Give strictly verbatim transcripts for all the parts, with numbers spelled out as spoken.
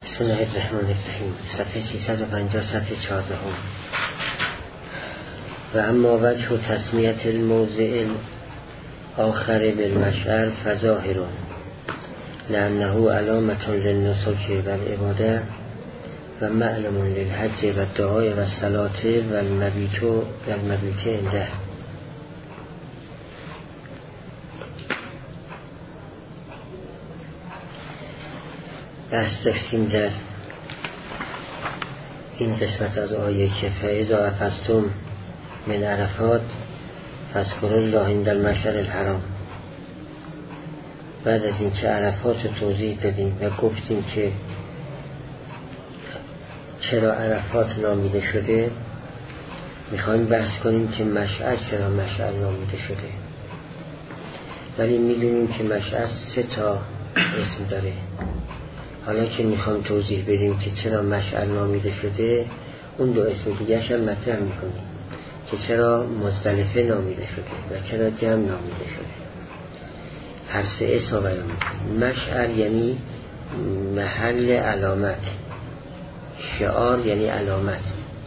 بسم الله الرحمن الرحیم. صفحه سیصد و پنجاه سطر چهارده هم. و اما وجه تسمیت الموضع آخر بالمشعر فظاهر لأنه علامة للنسك والعبادة و معلم للحج و الدعاء و الصلاة و المبیت و المبیت عنده. بحث داشتیم در این قسمت از آیه که فاذا افضتم من عرفات فاذکروا الله عند المشعر الحرام. بعد از این که عرفات رو توضیح دادیم و گفتیم که چرا عرفات نامیده شده، میخوایم بحث کنیم که مشعر چرا مشعر نامیده شده. ولی میدونیم که مشعر سه تا اسم داره. حالا که میخوام توضیح بدیم که چرا مشعر نامیده شده، اون دو اسم دیگرش هم مطرح میکنیم که چرا مزدلفه نامیده شده و چرا جمع نامیده شده. هر سه اسم رو بیان میکنیم. مشعر یعنی محل علامت، شعار یعنی علامت،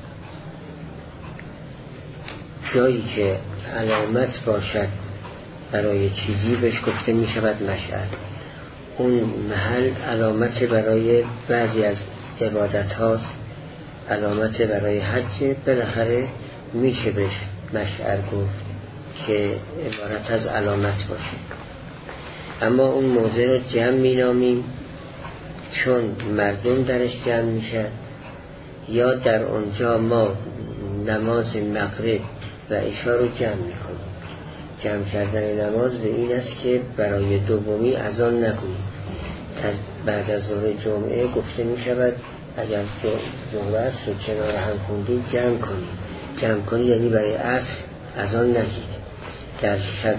جایی که علامت باشد برای چیزی بهش گفته میشود مشعر. اون محل علامت برای بعضی از عبادت هاست، علامت برای حج، بالاخره میشه بهش مشعر گفت که عبارت از علامت باشه. اما اون موضع رو جمع می نامیم چون مردم درش جمع میشن، یا در اونجا ما نماز مغرب و عشا رو جمع میکنیم. جمع کردن نماز به این است که برای دومی اذان نکنیم. بعد از ظهر جمعه گفته می شود اگر ظهر است رو کنار هم خوندید جمع کنید. جمع کنید یعنی برای عصر اذان نگید. در شب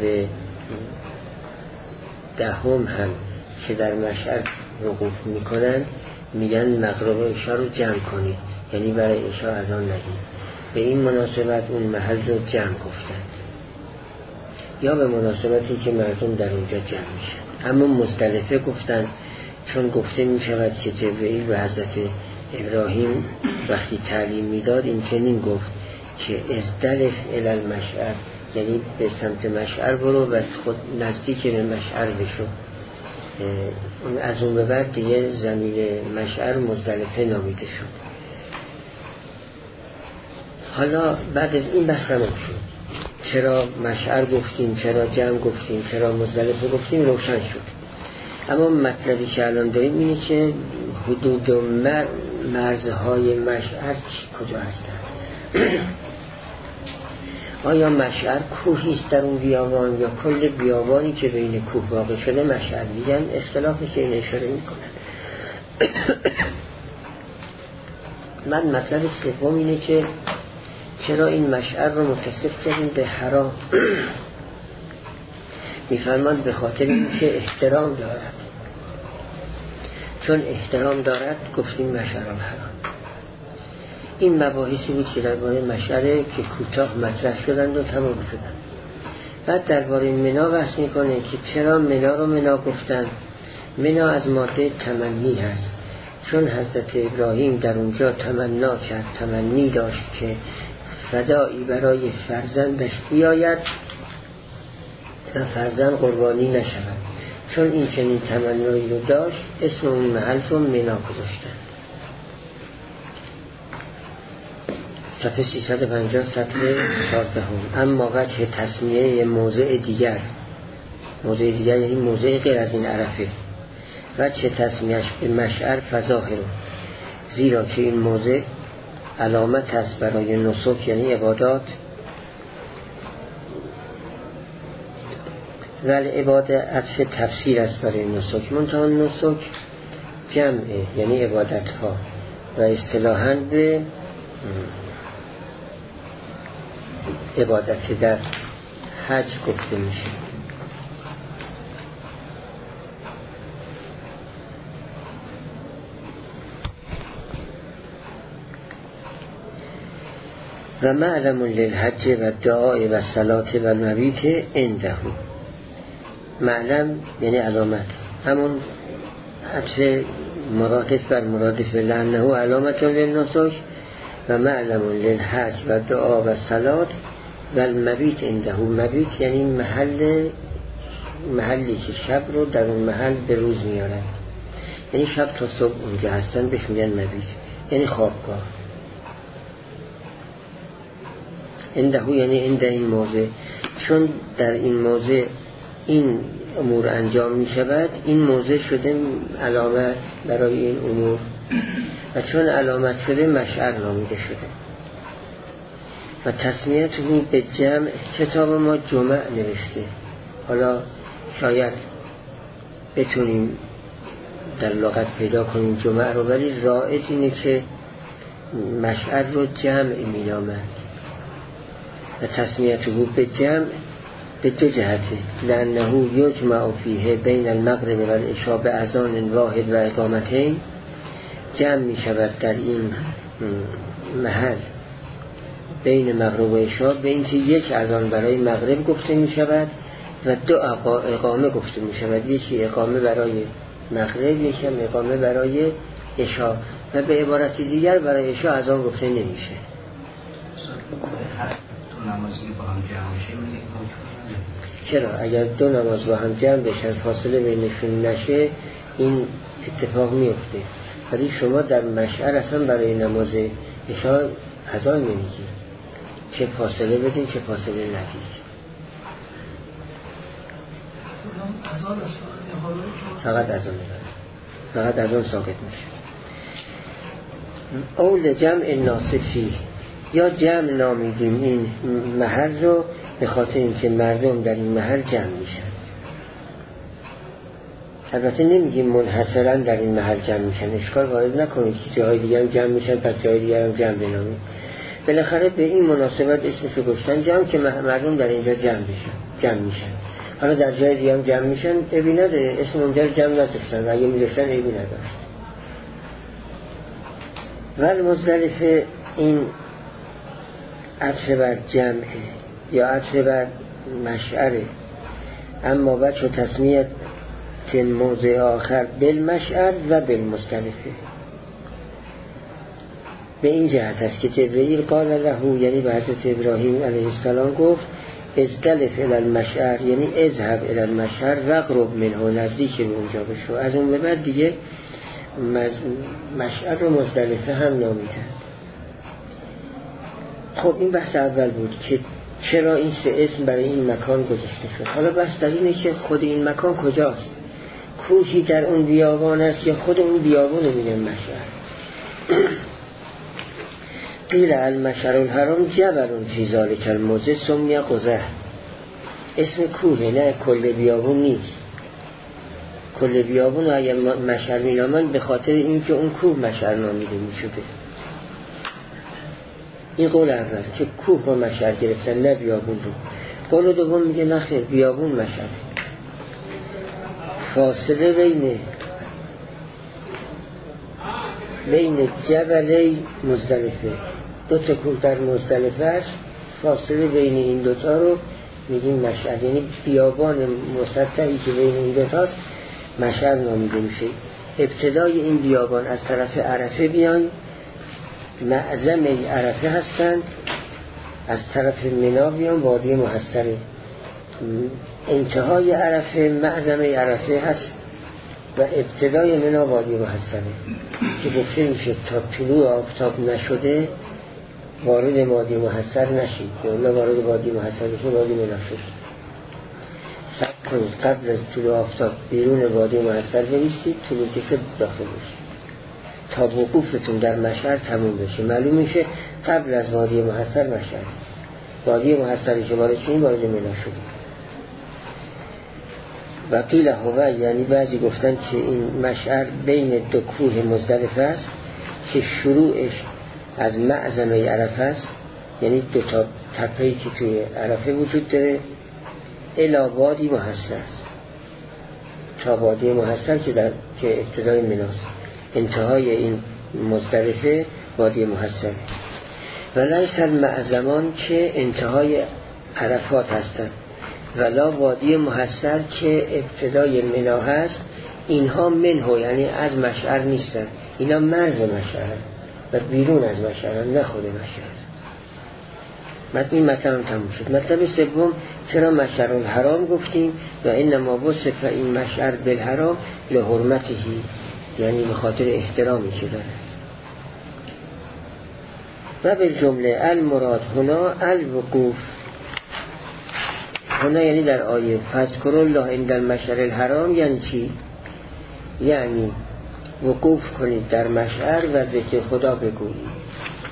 دهم هم که در مشعر وقوف می کنند میگن مغرب و عشا رو جمع کنید، یعنی برای عشا اذان نگید. به این مناسبت اون محل رو جمع گفتند، یا به مناسبتی که مردم در اونجا جمع میشن. اما مزدلفه گفتن چون گفته می شود که جبرئیل به حضرت ابراهیم وقتی تعلیم میداد این چنین گفت که ازدلف الی المشعر، یعنی به سمت مشعر برو و خود نزدیک به مشعر بشو. از اون به بعد دیگه زمین مشعر مزدلفه نامیده شد. حالا بعد از این بحث تمام شد. چرا مشعر گفتیم، چرا جمع گفتیم، چرا مزدلفه گفتیم روشن شد. اما مطلبی که الان داریم اینه که حدود و مر... مرزهای مشعر کجا هستند. آیا مشعر کوهی است در اون بیابان یا کل بیابانی که بین کوه واقع شده مشعر میگن؟ اختلافی که این اشاره میکنن. من مطلب سوم اینه که چرا این مشعر رو متصف کردیم به حرام. میفرماند به خاطر اینکه احترام دارد. چون احترام دارد گفتیم مشعر حرام. این مباحثی بود که درباره مشعر که کوتاه مطرح شدند و تمام شدند. بعد درباره منا بحث میکنه که چرا منا رو منا گفتن. منا از ماده تمنی هست، چون حضرت ابراهیم در اونجا تمنا کرد، تمنی داشت که فدایی برای فرزندش بیاید و فرزند قربانی نشود. چون این چنین تمنایی رو داشت اسم اون محل رو منا گذاشتن. صفحه سیصد و پنجاه سطر چهارده هم. اما وجه تسمیه موضع دیگر، موضع دیگر یعنی موضع غیر از این عرفه، وجه تسمیهش به مشعر فظاهر، زیرا که این موضع علامت است برای نسک یعنی عبادات، ولی عبادت عطف تفسیر است برای نسک. منتها نسک جمعه یعنی عبادت ها و اصطلاحاً به عبادت در حج گفته میشه. و معلم للحج و الدعاء و الصلاة و المبیت عنده. معلم یعنی علامت، همون عطف مرادف بر مرادف لانه علامت للنسک و معلم للحج و دعا و صلات و المبیت عنده. مبیت یعنی محل محلی که شب رو در اون محل به روز میارن، یعنی شب تا صبح اونجا هستن بهش میگن مبیت، یعنی خوابگاه. عنده یعنی عند این موضع، چون در این موضع این امور انجام می شود، این موضع شده علامت برای این امور و چون علامت شده مشعر نامیده شده. و تسمیت رو به جمع، کتاب ما جمع نوشته، حالا شاید بتونیم در لغت پیدا کنیم جمع رو، ولی رائج اینه که مشعر رو جمع می نامد. و تسمیت رو به جمع به دو جهته، لانه یجمع فیه بین المغرب و العشاء به اذان واحد و اقامتین، جمع می شود در این محل بین مغرب و عشاء به اینکه یک اذان برای مغرب گفته می شود و دو اقامه گفته می شود، یکی اقامه برای مغرب، یکی هم اقامه برای عشاء، و به عبارت دیگر برای عشاء اذان گفته نمیشه. چرا؟ اگر دو نماز با هم جمع بشن فاصله بینشون نشه این اتفاق میفته، ولی شما در مشعر اصلا برای نماز عشاء اذان نمیگید، چه فاصله بدین چه فاصله ندید، فقط اذان میبرد، فقط اذان ساقط میشه. اول جمع ناصفی، یا جمع نامیدیم این محل رو به خاطر اینکه مردم در این محل جمع میشن. البته نمیگیم منحصرا در این محل جمع میشن، اشکال وارد نکنید که جاهای دیگر هم جمع میشن پس جاهای دیگر هم جمع بنامید. بالاخره به این مناسبت اسمشو گذاشتن جمع که مردم در اینجا جمع بشن، جمع میشن. حالا در جای دیگر هم جمع میشن، عیبی نداره، اسم اونجا جمع نذاشتن، اگه میذاشتن عیبی نداشت. ولی مزدلفه این عطف بر جمعه یا عطف بر مشعره، اما بچه تسمیت موضع آخر بالمشعر و بالمزدلفه به این جهت است که جبرئیل قال له، یعنی به حضرت ابراهیم علیه السلام گفت ازدلف الی المشعر، یعنی اذهب الی المشعر وقرب منه، نزدیک به اونجا بشو. از اون به بعد دیگه مشعر و مزدلفه هم نامیدن. خب این بحث اول بود که چرا این سه اسم برای این مکان گذاشته شد. حالا بحث در اینه که خود این مکان کجاست، کوهی در اون بیابان است یا خود اون بیابان رو میگن مشعر. قیل المشعر الحرام جبل فی ذلک الموضع سمی قزح، اسم کوه، نه کل بیابون نیست. کل بیابون اگر مشعر مینامن به خاطر اینکه اون کوه مشعر نامیده میشده. این قول اول که کوه با مشعر گرفتن، نه بیابون رو. قول دوم میگه نخیر، بیابون مشعر. فاصله بین بین جبل مزدلفه، دو تا کوه در مزدلفه است، فاصله بین این دوتا رو میگیم مشعر، یعنی بیابان مسطحی که بین این دوتاست مشعر نامیده میشه. ابتدای این بیابان از طرف عرفه بیان، معظم عرفه هستند، از طرف منا بیان وادی محصره، انتهای عرفه معظم عرفه هست و ابتدای منا وادی محصره که گفته میشه تا طلوع آفتاب نشده وارد وادی محصر نشید، که اون وارد وادی محصر بشه وادی منا شد. صبر کنید قبل از طلوع آفتاب بیرون وادی محصر بریستید، طلوع که شد داخل بشید تا وقوفتون در مشعر تموم بشه. معلوم میشه قبل از وادی محصر مشعر، وادی محصری که وارد شدید وارد منا شدید. و قیل هو، یعنی بعضی گفتن که این مشعر بین دو کوه مزدلفه است که شروعش از معظم عرفه است، یعنی دو تا تپه‌ای که توی عرفه وجود داره، الی وادی محصر، تا وادی محصر که در که ابتدای مناست، انتهای این مزدلفه وادی محصر. و لیس المعظمان که انتهای عرفات هستند، ولا وادی محصر که ابتدای منا هست، اینها منه یعنی از مشعر نیستن، اینا مرز مشعر و بیرون از مشعر، نه خود مشعر. این مطلب تموم شد. مطلب سوم چرا مشعر الحرام گفتیم و انما وصف این مشعر بالحرام لحرمتهی، یعنی به خاطر احترامی که دارد. و بالجمله المراد هنا الوقوف، هنا یعنی در آیه فاذکروا الله عند المشعر الحرام یعنی چی؟ یعنی وقوف کنید در مشعر و ذکر خدا بگویید.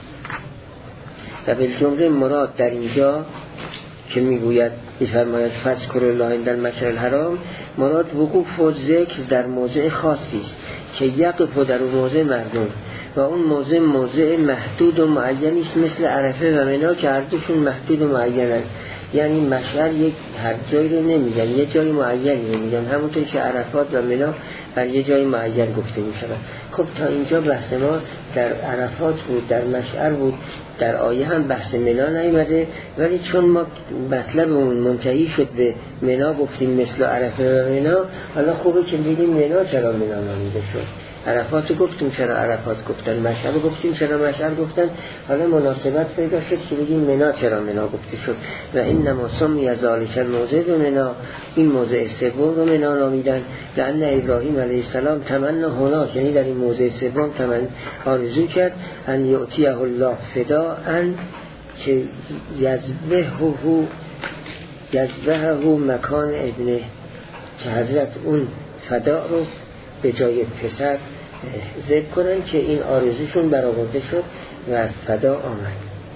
و بالجمله مراد در اینجا که میگوید میفرماید فاذکروا الله عند المشعر الحرام، مراد وقوف و ذکر در موضع خاصی است که یقف در اون موضع مردم و اون موضع موضع محدود و معینی است، مثل عرفه و منا که هر دوشون محدود و معینن. یعنی مشعر یک هر جایی رو نمیگن، یه جای معینی رو میگن، همونطور که عرفات و منا بر یه جای معین گفته میشن. خب تا اینجا بحث ما در عرفات بود، در مشعر بود، در آیه هم بحث منا نیامده، ولی چون ما مطلبمون منتهی شد به منا گفتیم مثل عرفه و منا، حالا خوبه که ببینیم منا چرا منا نامیده شد. عرفات گفتیم چرا عرفات گفتن، مشعر گفتیم چرا مشعر گفتن، حالا مناسبت پیدا شد که بگیم منا چرا منا گفته شد. و انما سمی ذالک الموضع منا، این موضع سوم رو منا نامیدن. لأن ابراهیم علیه السلام تمنا هنا، یعنی در این موضع سوم تمنا آرزو کرد ان یعطیه الله فدا ان که یذبحه یذبحه مکان ابنه، که حضرت اون فدا رو به جای پسر ذبح کنن، که این آرزوشون برآورده شد و فدا آمد.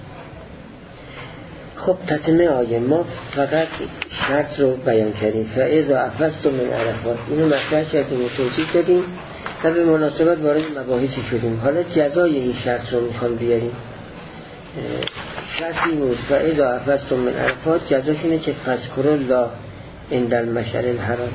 خب تتمه آیه ما فقط شرط رو بیان کردیم، فاذا افضتم من عرفات، اینو مطرح کردیم و توضیح دادیم و به مناسبت وارد مباحثی شدیم. حالا جزای این شرط رو میخوام بیاریم. شرطی بود فاذا افضتم من عرفات، جزاش اینه که فاذکروا الله عند المشعر الحرام.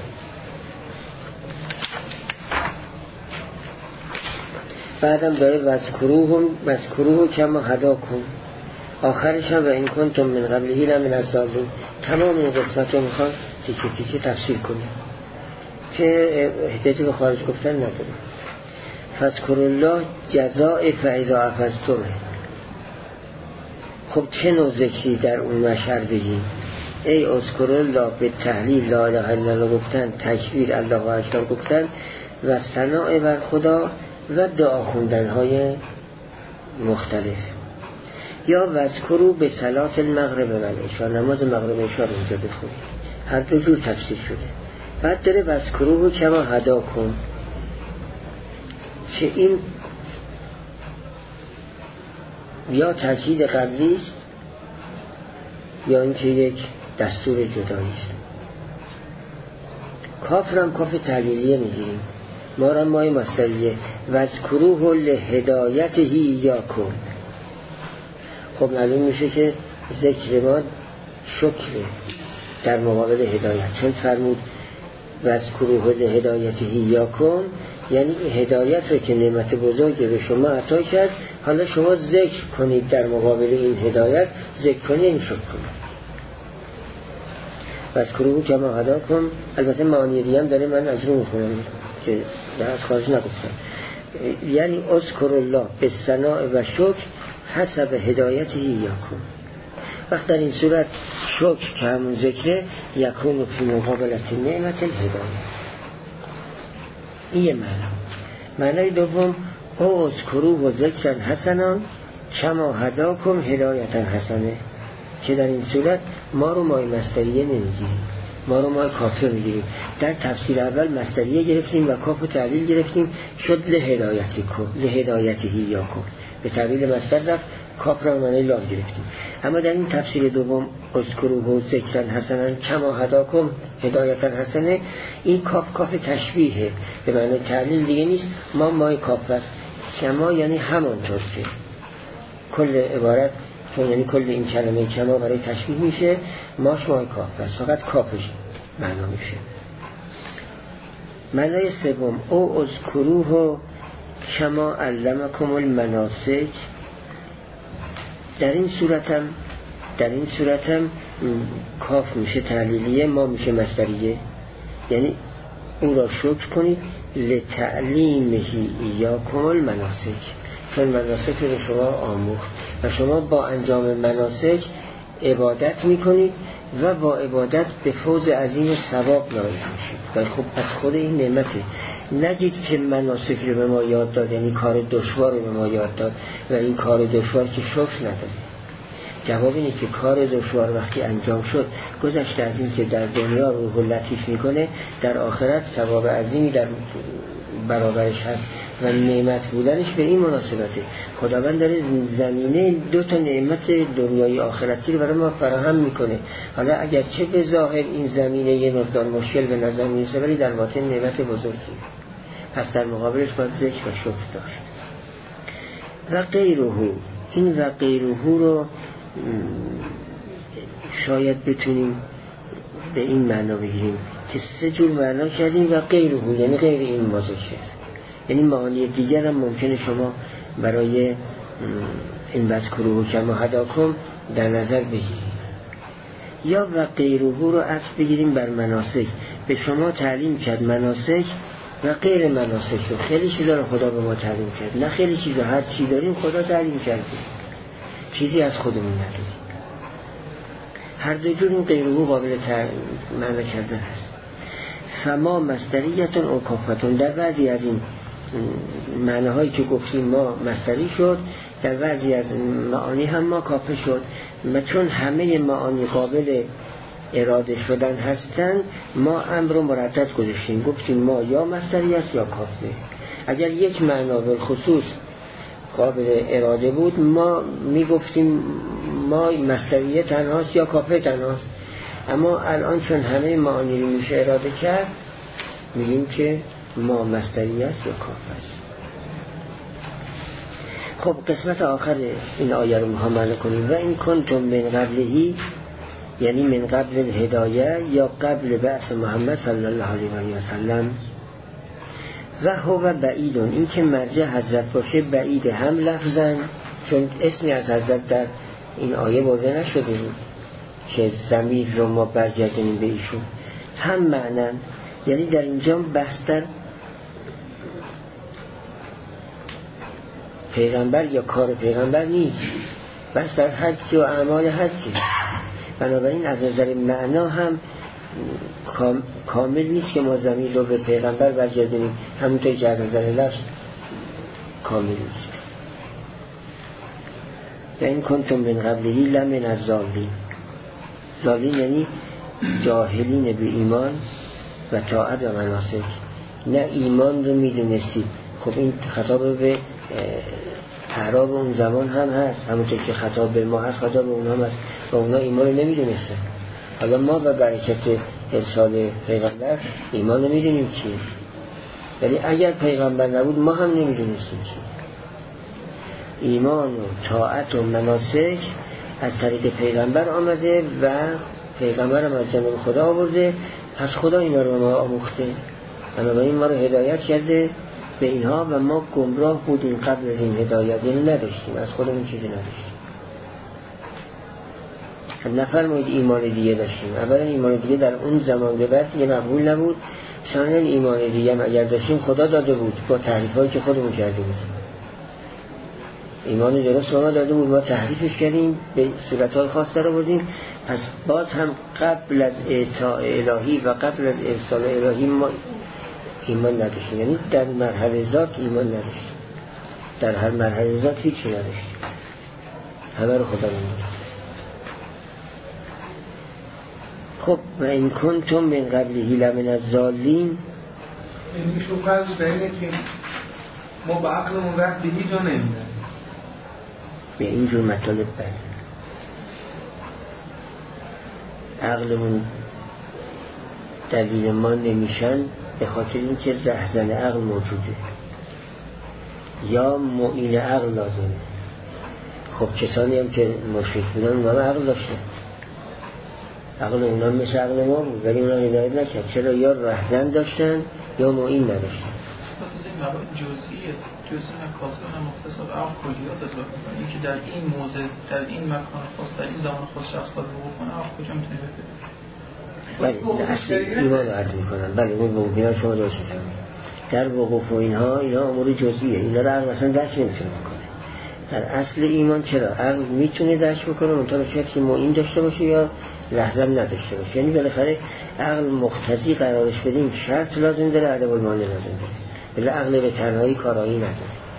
بعدم داره وذکروهم وذکروه کما هداکم، آخرش هم و این کنتم من قبلهی لمن الضالین. تمام این قسمت رو میخوام تیکه تیکه تفسیر کنیم که احتیاجی به خارج گفتن نداره. فاذکروا الله جزاء فاذا افضتم. خب چه نوع ذکری در اون مشعر بگیم؟ ای اذکروا الله به تحلیل لا اله الا الله گفتن، تکبیر الله اکبر گفتن و ثناء بر خدا و دعا خوندن های مختلف. یا وذکروا به صلات المغرب و العشاء، نماز مغرب و عشاء رو اینجا بخونید. هر دو جور تفسیر شده. بعد داره وذکروه کما هداکم، که این یا تاکید قبلی است یا اینکه یک دستور جدایی است. کاف را هم کاف تعلیلیه میگیریم، ما را مای مصدریه وذکروه لهدایته یاکم. خب معلوم میشه که ذکر ما شکر در مقابل هدایت، چون فرمود وذکروه لهدایته یاکم، یعنی هدایت رو که نعمت بزرگی به شما عطا کرد، حالا شما ذکر کنید در مقابل این هدایت، ذکر کنید این شکر کنید. وذکروه کما هداکم. البته معانی دیگه هم داره، من از رو میخونم که در از خارج نگفتم. یعنی اذکر الله به ثناء و شکر حسب هدایته یاکم. وقت در این صورت شکر که همون ذکره یکون فی مقابلت نعمت الهدایه. این یه معنی. معنی دوم او اذکروه و ذکرا حسنا کما هداکم هدایتا حسنه، که در این صورت ما رو مای مصدریه نمیگیریم، ما رو مای کافه میگیریم. در تفسیر اول مصدریه گرفتیم و کاف و تعلیل گرفتیم، شد لهدایتی کن لهدایتی یاکم، به تعلیل مصدر رفت، کاف را معنی لام گرفتیم. اما در این تفسیر دوم اذکروه و ذکرا حسنا کما هداکم هدایتا حسنه، این کاف کاف تشبیهه، به معنی تعلیل دیگه نیست، ما مای کاف است. کما یعنی همانطور که کل عبارت، چون یعنی کل این کلمه کما برای تشبیه میشه، ماش مای کاف است، فقط کافش معنا میشه. معنای سوم او اذکروه کما علمکم المناسک. در این صورتم در این صورتم کاف میشه تعلیلیه، ما میشه مصدریه، یعنی او را شکر کنید لتعلیمه ایاکم المناسک، چون مناسک رو شما آموخت و شما با انجام مناسک عبادت میکنید و با عبادت به فوز عظیم ثواب نائل میشید. و خب از خود این نعمته. نگید که مناسک رو به ما یاد داد یعنی کار دشوار رو به ما یاد داد و این کار دشوار که شکر نداره. جواب اینه که کار دشوار وقتی انجام شد گذشته از این که در دنیا روح لطیف میکنه، در آخرت ثواب عظیمی در برابرش هست و نعمت بودنش به این مناسبته. خداوند داره زمینه دو تا نعمت دنیای آخرتی رو برای ما فراهم میکنه. حالا اگر چه به ظاهر این زمینه یه مقدار مشکل به نظر میرسه ولی در باطن نعمت بزرگی، پس در مقابلش باید ذکر و شکر داشت. و غیره، این و غیره رو شاید بتونیم به این معنا بگیریم که سه جور معنا کردیم و غیره، یعنی غیر این مذکر، یعنی معانی دیگر هم ممکنه شما برای این بذکروه کما هداکم در نظر بگیریم. یا و غیره رو عطف بگیریم بر مناسک، به شما تعلیم کرد مناسک و غیر مناسک رو. خیلی چیزا رو خدا به ما تعلیم کرد، نه خیلی چیزا، هر چی داریم خدا تعلیم کرده، چیزی از خودمون نداریم. هر دو جور این غیره قابل معنا کردن هست. فما مصدریتون او کافتون، در بعضی از این معناهایی که گفتیم ما مصدری شد، در بعضی از معانی هم ما کافه شد. و چون همه معانی قابل اراده شدن هستن ما امر رو مردد گذاشتیم، گفتیم ما یا مصدری است یا کافه. اگر یک معنا به خصوص قابل اراده بود ما میگفتیم ما مصدریه تنهاست یا کافه تنهاست، اما الان چون همه معانی رو میشه اراده کرد میگیم که ما مصدری است یا کافه است. خب قسمت آخر این آیه رو میخوام معنا کنیم. و این کنتم من قبلهی، یعنی من قبل الهدایه یا قبل بعث محمد صلی الله علیه و سلم. و هو بعیدون، این که مرجع حضرت باشه بعیده، هم لفظن چون اسمی از حضرت در این آیه برده نشده بود که ضمیر رو ما برگردونیم به ایشون، هم معنن، یعنی در اینجا بحث در پیغمبر یا کار پیغمبر نیست، بحث در حج و اعمال حجی. بنابراین از نظر معنا هم کامل نیست که ما ضمیر رو به پیغمبر برگردونیم، همونطور که از نظر لفظ کامل نیست. و این کنتم من قبلهی لمن از ضالین، ضالین یعنی جاهلین به ایمان و طاعت و مناسک، نه ایمان رو میدونستید. خب این خطاب به اعراب اون زمان هم هست، همونطور که خطاب به ما هست خطاب به اونها هم هست و اونا ایمان رو نمیدونستن. حالا ما به برکت ارسال پیغمبر ایمان نمیدونیم چی، ولی اگر پیغمبر نبود ما هم نمیدونستیم چی. ایمان و طاعت و مناسک از طریق پیغمبر آمده و پیغمبر هم از جانب خدا آورده، پس خدا اینا رو ما آموخته، بنابراین ما رو هدایت کرده به اینها و ما گمراه بودیم قبل از این هدایت، یعنی نداشتیم، از خودمون چیزی نداشتیم. نفرمایید ایمان دیگه داشتیم. اولا ایمان دیگه در اون زمان به بعد یه مقبول نبود، ثانیا ایمان دیگه هم اگر داشتیم خدا داده بود با تحریفایی که خودمون کرده بود. ایمان درست ما داده بود، ما تحریفش کردیم، به صورتهای خاص در آوردیم، پس باز هم قبل از اعطاء الهی و قبل از ارسال الهی ما ایمان نداشتیم، یعنی در مرحله ذات ایمان نداشتیم، در هر مرحله ذات هیچی نداشتیم، همه رو خدا نمیدید. خب و این کنتم من قبلهی لمن الضالین، این شبهه به اینه که ما با عقلمون وقت به هیچ جا نمیدن به اینجور مطالب بند عقلمون دلیل ما نمیشن به خاطر اینکه رهزن عقل موجوده یا معین عقل لازمه. خب کسانی هم که مشرک بودن اونا هم عقل داشتن، عقل اونا مثل عقل ما بود ولی اونا هدایت نکرد. چرا؟ یا رهزن داشتن یا معین نداشتن. مواد جزئیه، جزئی مکاسب و مختصر عقل کلیات اطلاق می‌کنه. اینکه در این موضع، در این مکان خاص، در این زمان خاص شخص باید وقوع کنه، عقل کجا می‌تونه بده؟ بله اصل ایمان رو عرض میکنم. بله اون موقعیان شما درست میکنم در وقوف و اینها اینا امور جزئیه، اینا رو عقل اصلا درک نمیتونه بکنه. در اصل ایمان چرا عقل میتونه درک بکنه منطقه شاید که معین داشته باشه یا لحظه نداشته باشه، یعنی بالاخره عقل مقتضی قرارش بدیم شرط لازم داره، ادب المانع لازم داره، بله عقل به تنهایی کارایی نداره.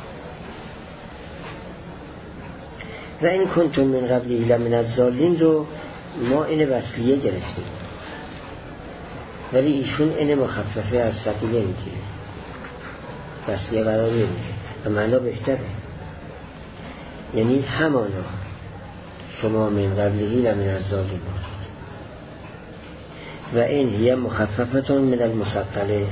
و این کنتم من قبل لمن الضالین رو ما این وصلیه گرفتیم، ولی ایشون این مخففه از ثقیله میگیره، وصلیه قرار نمیگیره و معنا بهتره، یعنی همانا شما من قبلی لمن الضالین و این هی مخففتون من المثقله،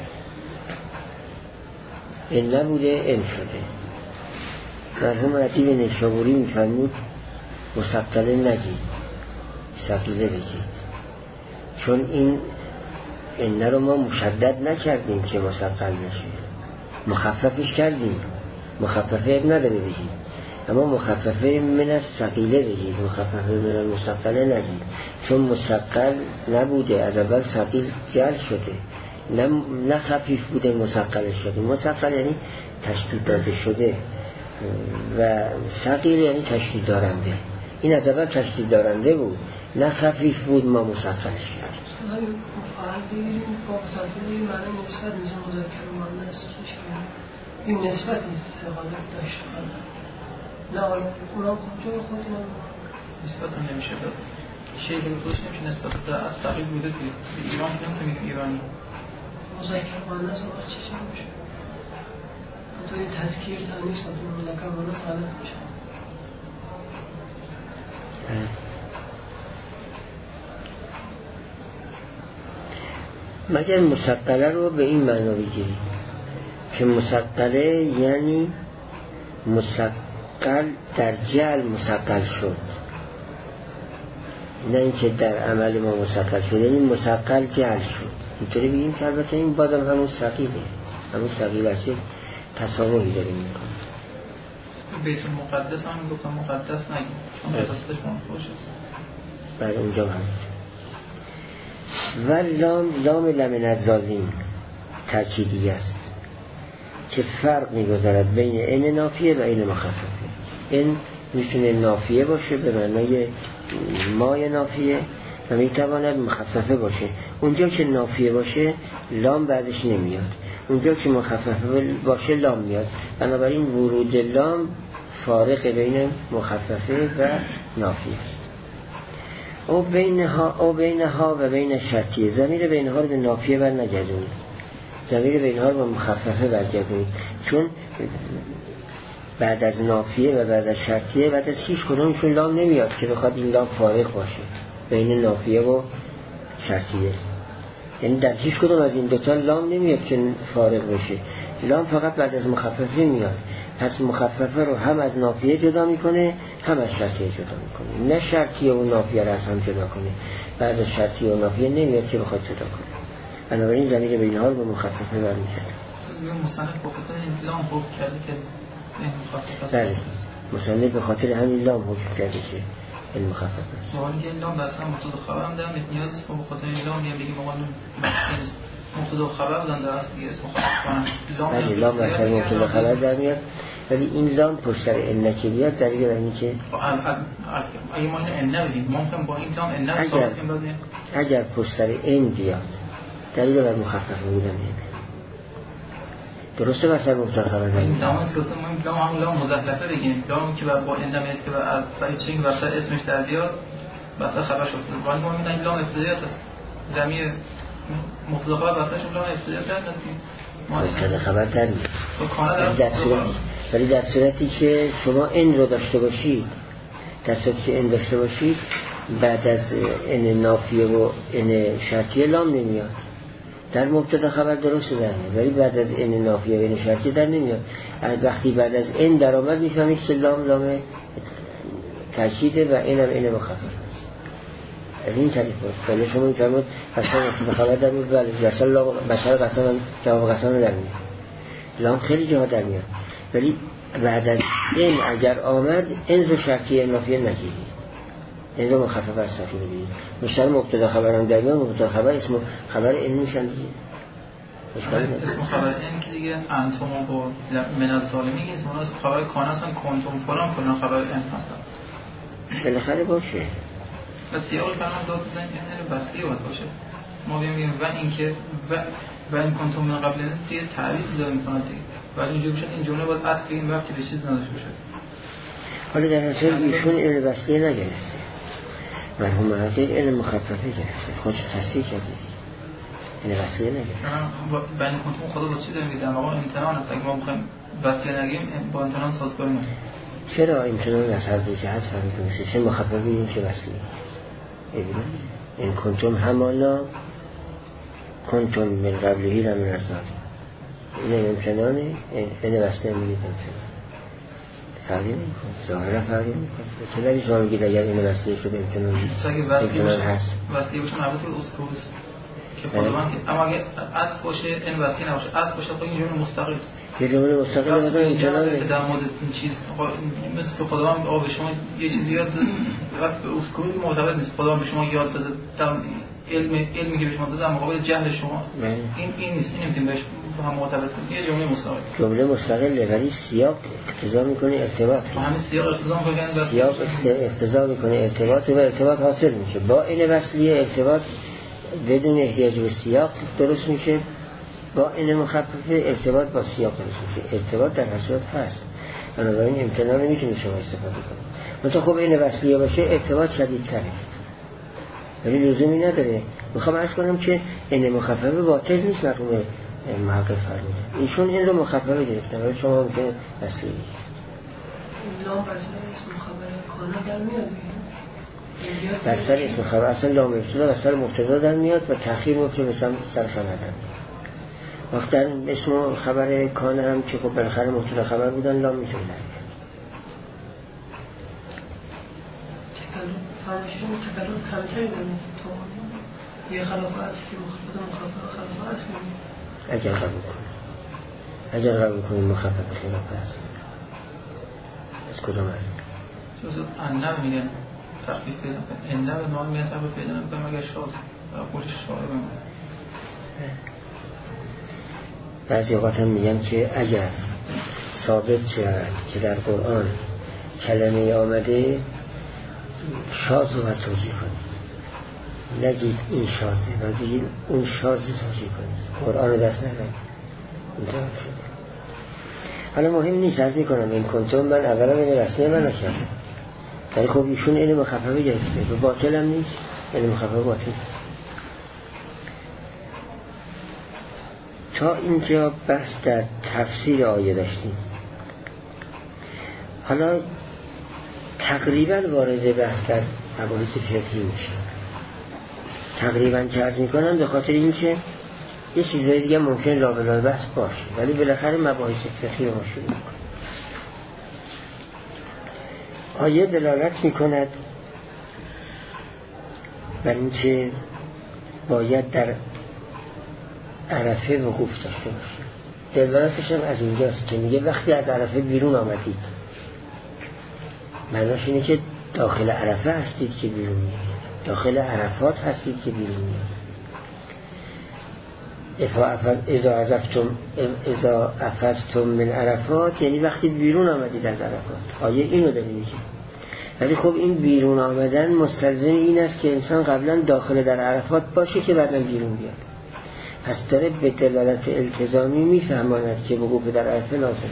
این نبوده این شده. مرحوم ادیب نیشابوری میفرمود مثقله نگید ثقیله بگید، چون این این رو ما مشدد نکردیم که مثقل نشه، مخففش کردیم، مخففه اب نداره بگید، اما مخففه من از ثقیله بگید، مخففه من از مثقله نگید، چون مثقل نبوده از اول ثقیل جل شده، نه, نه خفیف بوده مثقل شده. مثقل یعنی تشدید داده شده و ثقیل یعنی تشدید دارنده، این از اول تشدید دارنده بود نه خفیف بود ما مثقلش کردیم. فعال بگیریم با ثقیل معنی نسبت میشه مذکر و مؤنث این نسبت استقالت داشته نه اونا کجا خود اینا نسبت هم نمیشه داد شیء که بودش نمیشه نسبت داد از ثقیل بوده که ایران که نمیشه میگه ایرانی مذکر و مؤنث اونا چی چی میشه تو این تذکیر تا نسبت مذکر و مؤنث غلط میشه. مگر مثقله رو به این معنا بگیریم که مثقله یعنی مثقل در جعل مثقل شد، نه اینکه در عمل ما مثقل شد، یعنی مثقل جعل شد. اینطوری بگیم که البته این بازم همون ثقیله، همون ثقیل است، تسامحی داریم میکنه. بیت المقدس هم گفتم مقدس نگیم چون اساسش منفوش است. بله اونجا هم و لام لام لمن الضالین تأکیدی است که فرق میگذارد بین این نافیه و این مخففه. این میتونه نافیه باشه به معنای مای نافیه و میتواند مخففه باشه. اونجا که نافیه باشه لام بعدش نمیاد، اونجا که مخففه باشه لام میاد. بنابراین ورود لام فارق بین مخففه و نافیه است. او بینها او بینها و بین شرطیه، ضمیر بینها رو به نافیه بر نگردونید، ضمیر بینها رو به مخففه برگردونید، چون بعد از نافیه و بعد از شرطیه بعد از هیچ کدومشون لام نمیاد که بخواد این لام فارق باشه بین نافیه و شرطیه. یعنی در هیچ کدوم از این دوتا لام نمیاد که فارق بشه، لام فقط بعد از مخففه میاد. پس مخففه رو هم از نافیه جدا میکنه هم از شرطیه جدا میکنه، نه شرطیه و نافیه رو از هم جدا کنه، بعد از شرطیه و نافیه نمیاد که بخواد جدا کنه. بنابراین ضمیر بین ها رو به مخففه برمیگرده. مصنف به خاطر این لام حکم کرده که این مخفف است. بله مصنف به خاطر همین لام حکم کرده که این مخفف است. ما میگه لام در اصل مبتدا خبر هم دارم، نیاز نیست به خاطر این لام میگیم ما نیست مبتدا خبر بودن در اصل دیگه اسم مخفف بله لام در اصل مبتدا خبر در میاد، ولی این لام پشت سر ان که بیاد دلیل بر اینه که اگه ما ان بگیم ممکن با این لام ان اگر اگر پشت سر ان بیاد دلیل بر مخفف بودن درسته مثلا مبتدا خبر در این لام است که ما لام هم لام مضاعفه بگیم، لام که با ان میاد که برای چنگ واسه اسمش در بیاد واسه خبر شد، ولی ما میگیم لام ابتدایی است زمین مبتدا خبر واسه لام ابتدایی است مبتدا خبر در میاد. ولی در صورتی که شما این رو داشته باشید، در صورتی که این داشته باشید بعد از این نافیه و این شرطیه لام نمیاد. در مبتدا خبر درست در میاد ولی بعد از این نافیه و این شرطیه در نمیاد. وقتی بعد از این در آمد میفهمید که لام لام تأکیده و این هم این مخفف است. از این طریق بود. ولی شما این فرمود اصلا مبتدا خبر در میاد ولی بشر قسم هم جواب قسم در میاد. لام خیلی جاها در میاد ولی بعد از این اگر آمد این رو شرطیه نافیه نگیرید، این رو مخفف از سفینه بگید. مشتر مبتدا خبر هم در میان، مبتدا خبر اسم خبر این میشن دیگه. اسم خبر این که دیگه انتم و با من از ظالمی که اسم اسم خبر کان هستن، کنتم فلان فلان خبر این هستن. بالاخره باشه. و سیاق فرمان داد بزنیم یعنی بستی باید باشه. ما بگیم و اینکه و و این کنتم من قبل این دیگه تعویض داره میکنه دیگه. و اینجوری بشه این جمله باید اصل این وقتی به چیز نداشته باشه. حالا در اصل ایشون علم بستی نگرفته. مرحوم محقق علم مخففه گرفته. خودش تصحیح کرده. این بستی نگرفته. بین کنتم خدا با چی داره میگه؟ در واقع امتنان است. اگه ما بخوایم بستی نگیم با امتنان سازگاری نمیشه. چرا امتنان از هر دو جهت فهمید میشه؟ چه مخففه این چه بستی؟ این کنتم همانا کنتم من قبلهی را من از ظالم. این امتنانه، این بسته میگید امتنان. فرقی نمیکنه، ظاهرا فرقی نمیکنه. چه دلیل شما میگید اگر این بسته شده امتنان نیست؟ امتنان هست. بسته باشه مربوط به اسکوس که خودمان که اما اگه عطف باشه این بسته نباشه، عطف باشه خب این جمله مستقل است. یه جمله مستقل مثلا امتنان در مورد این چیز مثل که خداوند آ به شما یه چیزی یاد داده، وقت به اسکوس مرتبط نیست. خداوند به شما یاد داده در علم علمی که به شما داده در مقابل جهل شما. این این نیست، این نمیتونیم بهش هم مرتبط کنیم. یه جمله مستقل. جمله مستقله ولی سیاق اقتضا میکنه ارتباط. همین سیاق اقتضا میکنه سیاق اقتضا میکنه ارتباط و ارتباط حاصل میشه. با این وصلیه ارتباط بدون احتیاج به سیاق درست میشه. با این مخففه ارتباط با سیاق درست میشه. ارتباط در حسرت هست. بنابراین امتنان نمیتونی شما استفاده کنید. منتها خب این وصلیه باشه ارتباط شدیدتره. ولی لزومی نداره. میخوام عرض کنم که این مخففه باطل نیست. مرحوم محقق فرموده ایشون این رو مخففه گرفتن ولی شما ممکنه وصلیه لام بر سر اسم خبر کانا در میاد بر سر اسم خبر اصلا لام ابتدا بر سر مبتدا در میاد و تأخیر مبتدا به سر سند در میاد. وقت در اسم خبر کانا هم که خب بالاخره مبتدا خبر بودن لام میتونه در میاد. فرمایشون تکرار کمتری داریم تا یه خلاف اصل که مخفف مخفف خلاف اصل میگیم. اگر قبول کنیم اگر قبول کنیم مخفف خلاف اصل از کجا مرد؟ چون انه میگن تخفیف پیدا کنیم انه به نام میگن تخفیف پیدا نکنیم اگر شاز قولش شاعر بمونه. بعضی اوقات هم میگن که اگر ثابت شد که در قرآن کلمه آمده شاز رو توجیه کنید، نگید این شازه و بگید اون شازه توجیه کنید، قرآن رو دست نزنید. اینطور شده. حالا مهم نیست، عرض میکنم این کنتم من اولا این رسمه من نکردم ولی خب ایشون این مخففه گرفته و باطل هم نیست. این مخففه باطل. تا اینجا بحث در تفسیر آیه داشتیم. حالا تقریبا وارد بحث در مباحث فقهی میشه. تقریبا که عرض میکنم به خاطر اینکه یه چیزهای دیگه ممکن لابلای بحث باشه ولی بالاخره مباحث فقهی رو شروع میکنه. آیه دلالت میکند بر اینکه باید در عرفه وقوف داشته باشه. دلالتش هم از اینجاست که میگه وقتی از عرفه بیرون آمدید، معناش اینه که داخل عرفه هستید که بیرون میاد، داخل عرفات هستید که بیرون میاد. اذا عزفتم اذا افزتم من عرفات یعنی وقتی بیرون آمدید از عرفات. آیه اینو داره میگه. ولی خب این بیرون آمدن مستلزم این است که انسان قبلا داخل در عرفات باشه که بعداً بیرون بیاد. پس داره به دلالت التزامی میفهماند که وقوف در عرفه لازم.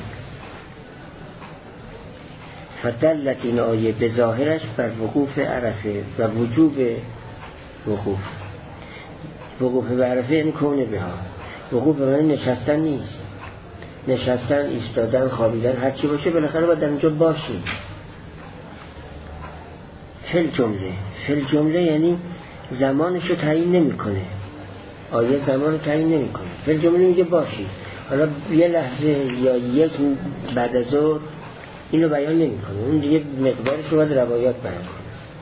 فدلت این آیه به ظاهرش بر وقوف عرفه و وجوب وقوف. وقوف به عرفه یعنی کونه بها. وقوف به معنی نشستن نیست. نشستن، ایستادن، خوابیدن، هر چی باشه بالاخره باید در اونجا باشیم. فل جمله فل جمله یعنی زمانشو تعیین نمیکنه. آیه زمان رو تعیین نمیکنه. فل جمله میگه باشی. حالا یه لحظه یا یک بعد از ظهر اینو بیان نمیکنه. اون دیگه مقدارش رو باید روایات بیان کنه.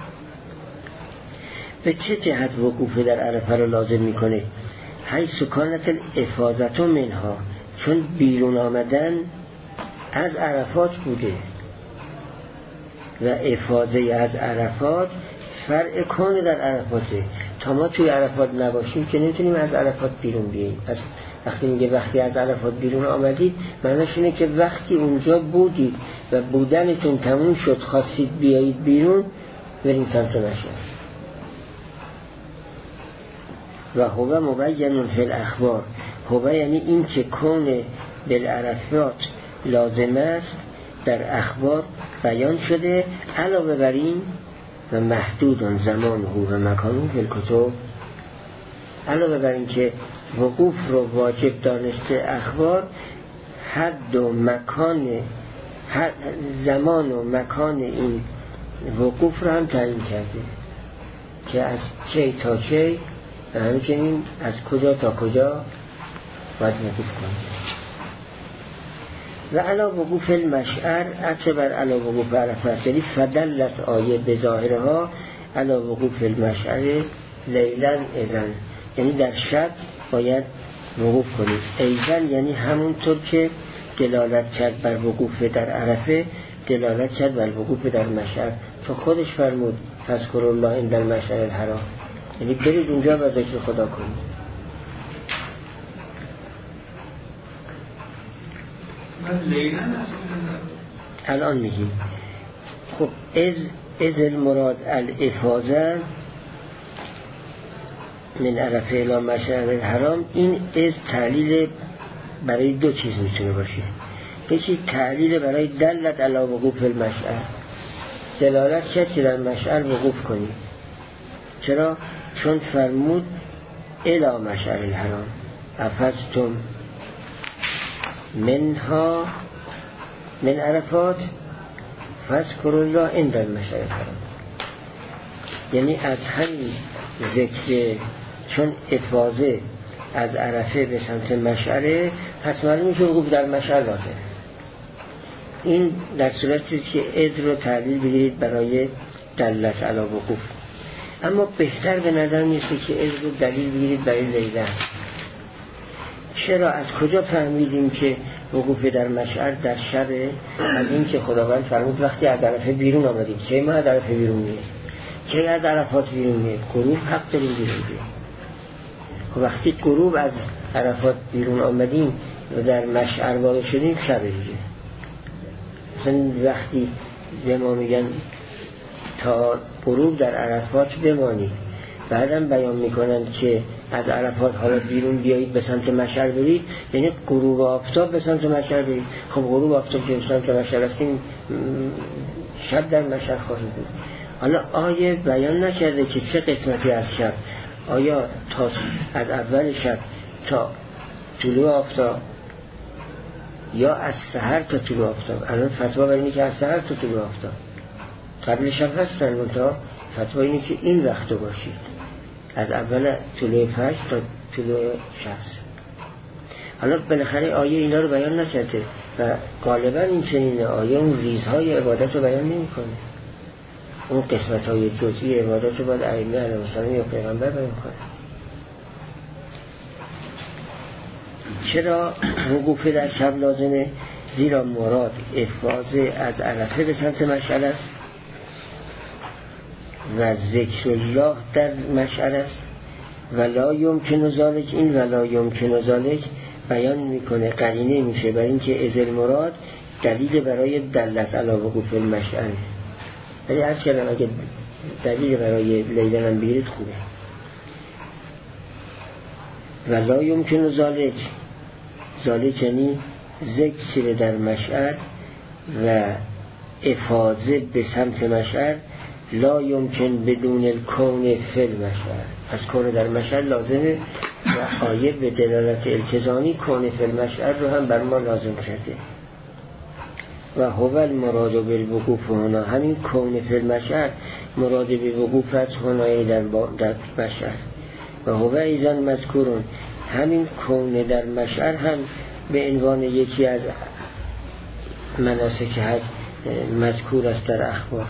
به چه جهت وقوف در عرفه رو لازم میکنه؟ حیث کانت الافاظت منها، چون بیرون آمدن از عرفات بوده و افاظه از عرفات فرع کون در عرفاته. تا ما توی عرفات نباشیم که نمیتونیم از عرفات بیرون بیاییم. پس وقتی میگه وقتی از عرفات بیرون آمدید، معناش اینه که وقتی اونجا بودید و بودنتون تموم شد خواستید بیایید بیرون، بریم سمت مشعر. و هو مبین فی الاخبار، هو یعنی این که کون بالعرفات لازم است در اخبار بیان شده، علاوه بر این و محدود زمان و مکان فی الکتب، علاوه بر این که وقوف رو واجب دانسته اخبار، حد و مکان، حد زمان و مکان این وقوف رو هم تعیین کرده که از چه تا چه و همچنین از کجا تا کجا باید وقوف کنه. و علا وقوف المشعر عطف بر علا وقوف عرفات، یعنی فدلت آیه به ظاهرها علا وقوف المشعر لیلن اذن، یعنی در شب باید وقوف کنید. ایزن یعنی همونطور که دلالت کرد بر وقوف در عرفه، دلالت کرد بر وقوف در مشعر. تو خودش فرمود فذکر الله عند المشعر الحرام، یعنی برید اونجا و ذکر خدا کنید. الان میگیم خب از از المراد الافاظه من عرفه الی مشعر الحرام، این از تعلیل برای دو چیز میتونه باشه. یکی تعلیل برای دلت علی وقوف المشعر، دلالت کرد که در مشعر وقوف کنید. چرا؟ چون فرمود الی مشعر الحرام افضتم منها من عرفات فذکر الله عند المشعر الحرام، یعنی از همین ذکر، چون افاظه از عرفه به سمت مشعره، پس معلومه که وقوف در مشعر لازم. این در صورتی که از رو تعلیل بگیرید برای دلت علی وقوف. اما بهتر به نظر میسه که از رو دلیل بگیرید برای لیلن. چرا؟ از کجا فهمیدیم که وقوف در مشعر در شب؟ از این که خداوند فرمود وقتی از عرفه بیرون آمدید. چه ما از عرفه بیرون میاد؟ چه از عرفات بیرون میاد؟ غروب حق داریم بیرون بیاد. وقتی غروب از عرفات بیرون آمدیم و در مشعر واقع شدیم، شب دیگه. مثلا وقتی به ما میگن تا غروب در عرفات بمانید، بعدم بیان میکنن که از عرفات حالا بیرون بیایید به سمت مشعر برید، یعنی غروب آفتاب به سمت مشعر برید. خب غروب آفتاب که به سمت مشعر رفتیم، شب در مشعر خواهید بود. حالا آیه بیان نکرده که چه قسمتی از شب، آیا تا از اول شب تا طلوع آفتاب یا از سحر تا طلوع آفتاب؟ الان فتوا بر اینه که از سحر تا طلوع آفتاب، قبل شب هستن، منتها فتوا اینه که این وقت باشید، از اول طلوع فجر تا طلوع شمس. حالا بالاخره آیه اینا رو بیان نکرده و غالبا این چنین آیه اون ریزهای عبادت رو بیان نمی کنه. اون قسمت های جزئی عبادت رو باید ائمه علیهم السلام یا پیغمبر بیان کنه. چرا وقوف در شب لازمه؟ زیرا مراد افاظه از عرفه به سمت مشعر است و ذکر الله در مشعر است. ولا یمکن ذلک، این ولا یمکن ذلک بیان میکنه، قرینه میشه بر این که از المراد دلیل برای دلت علی وقوف المشعر. ولی از کلم اگه دلیل برای لیلن هم بگیرید خوبه. ولا یمکن ذلک، ذلک یعنی ذکر در مشعر و افاظه به سمت مشعر، لا یمکن بدون الکون فی المشعر. از کون در مشعر لازمه و آیه به دلالت التزامی کون فی المشعر رو هم بر ما لازم کرده. و هو المراد بالوقوف هنا، همین کون فی المشعر مراد به وقوف از هنایی در, در مشعر. و هو ایزن مذکورون، همین کون در مشعر هم به عنوان یکی از مناسک حج مذکور است در اخبار.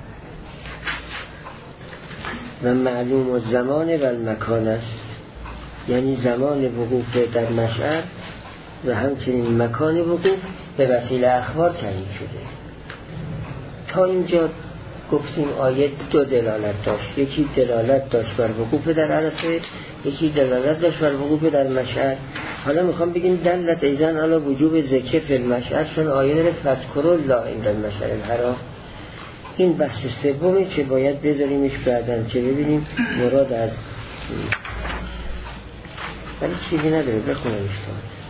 و معلوم الزمان و المکان است، یعنی زمان وقوف در مشعر و همچنین مکان وقوف به وسیله اخبار تعیین شده. تا اینجا گفتیم آیه دو دلالت داشت، یکی دلالت داشت بر وقوف در عرفه، یکی دلالت داشت بر وقوف در مشعر. حالا میخوام بگیم دلت ایزن علی وجوب ذکر فی المشعر، چون آیه داره فذکروا الله عند المشعر الحرام. این بحث سومی که باید بذاریمش بعداً که ببینیم مراد از ولی چیزی نداره بخونمش تا